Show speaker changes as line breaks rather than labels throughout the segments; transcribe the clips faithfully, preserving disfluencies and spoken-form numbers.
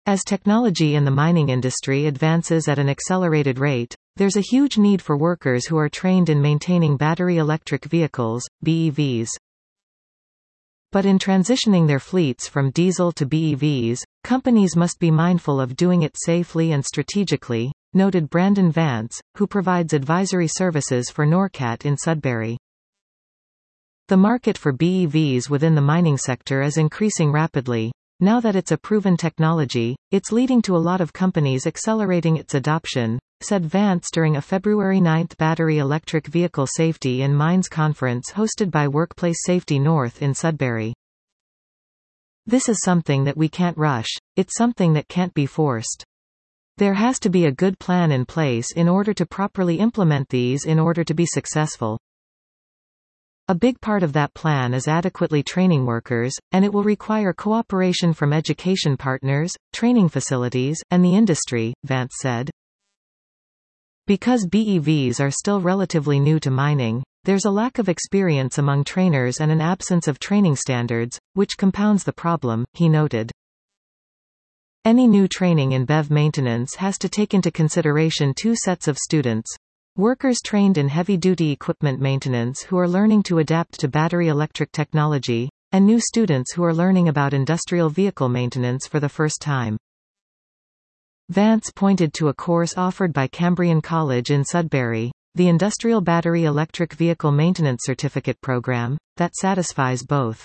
As technology in the mining industry advances at an accelerated rate, there's a huge need for workers who are trained in maintaining battery electric vehicles, B E Vs. But in transitioning their fleets from diesel to B E Vs, companies must be mindful of doing it safely and strategically, noted Brandon Vance, who provides advisory services for Norcat in Sudbury. The market for B E Vs within the mining sector is increasing rapidly. Now that it's a proven technology, it's leading to a lot of companies accelerating its adoption, said Vance during a February ninth Battery Electric Vehicle Safety in Mines conference hosted by Workplace Safety North in Sudbury. This is something that we can't rush, it's something that can't be forced. There has to be a good plan in place in order to properly implement these in order to be successful. A big part of that plan is adequately training workers, and it will require cooperation from education partners, training facilities, and the industry, Vance said. Because B E Vs are still relatively new to mining, there's a lack of experience among trainers and an absence of training standards, which compounds the problem, he noted. Any new training in B E V maintenance has to take into consideration two sets of students. Workers trained in heavy-duty equipment maintenance who are learning to adapt to battery electric technology, and new students who are learning about industrial vehicle maintenance for the first time. Vance pointed to a course offered by Cambrian College in Sudbury, the Industrial Battery Electric Vehicle Maintenance Certificate Program, that satisfies both.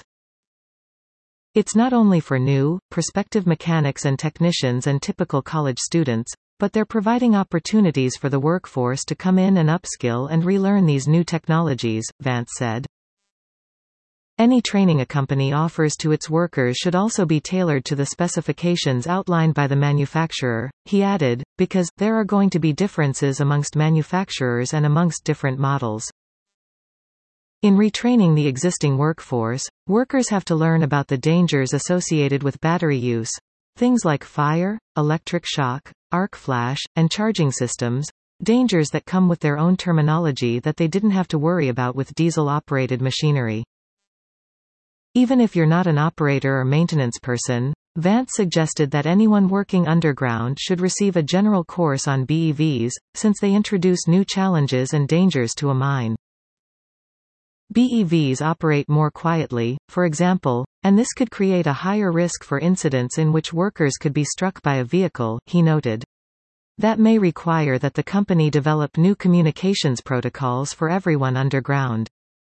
It's not only for new, prospective mechanics and technicians and typical college students, but they're providing opportunities for the workforce to come in and upskill and relearn these new technologies, Vance said. Any training a company offers to its workers should also be tailored to the specifications outlined by the manufacturer, he added, because there are going to be differences amongst manufacturers and amongst different models. In retraining the existing workforce, workers have to learn about the dangers associated with battery use. Things like fire, electric shock, arc flash, and charging systems, dangers that come with their own terminology that they didn't have to worry about with diesel-operated machinery. Even if you're not an operator or maintenance person, Vance suggested that anyone working underground should receive a general course on B E Vs, since they introduce new challenges and dangers to a mine. B E Vs operate more quietly, for example, and this could create a higher risk for incidents in which workers could be struck by a vehicle, he noted. That may require that the company develop new communications protocols for everyone underground.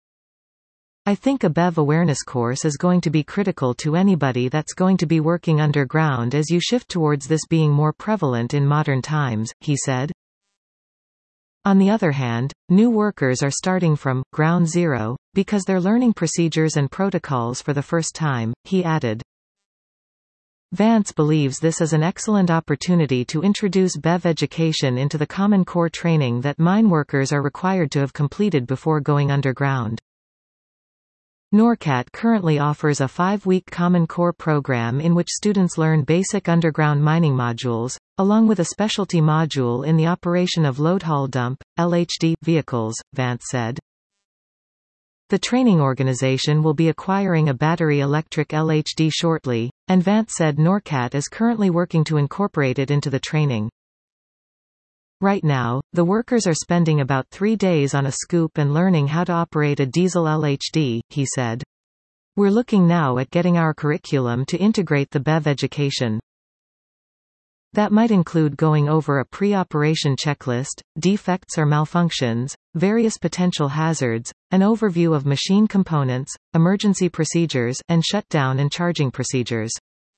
I think a B E V awareness course is going to be critical to anybody that's going to be working underground as you shift towards this being more prevalent in modern times, he said. On the other hand, new workers are starting from ground zero, because they're learning procedures and protocols for the first time, he added. Vance believes this is an excellent opportunity to introduce B E V education into the Common Core training that mine workers are required to have completed before going underground. Norcat currently offers a five-week Common Core program in which students learn basic underground mining modules, along with a specialty module in the operation of load-haul dump, L H D, vehicles, Vance said. The training organization will be acquiring a battery electric L H D shortly, and Vance said Norcat is currently working to incorporate it into the training. Right now, the workers are spending about three days on a scoop and learning how to operate a diesel L H D, he said. We're looking now at getting our curriculum to integrate the B E V education. That might include going over a pre-operation checklist, defects or malfunctions, various potential hazards, an overview of machine components, emergency procedures, and shutdown and charging procedures.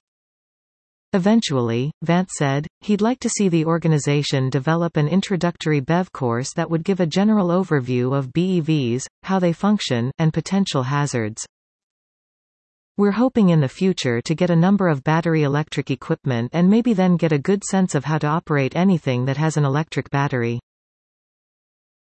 Eventually, Vance said, he'd like to see the organization develop an introductory B E V course that would give a general overview of B E Vs, how they function, and potential hazards. We're hoping in the future to get a number of battery electric equipment and maybe then get a good sense of how to operate anything that has an electric battery.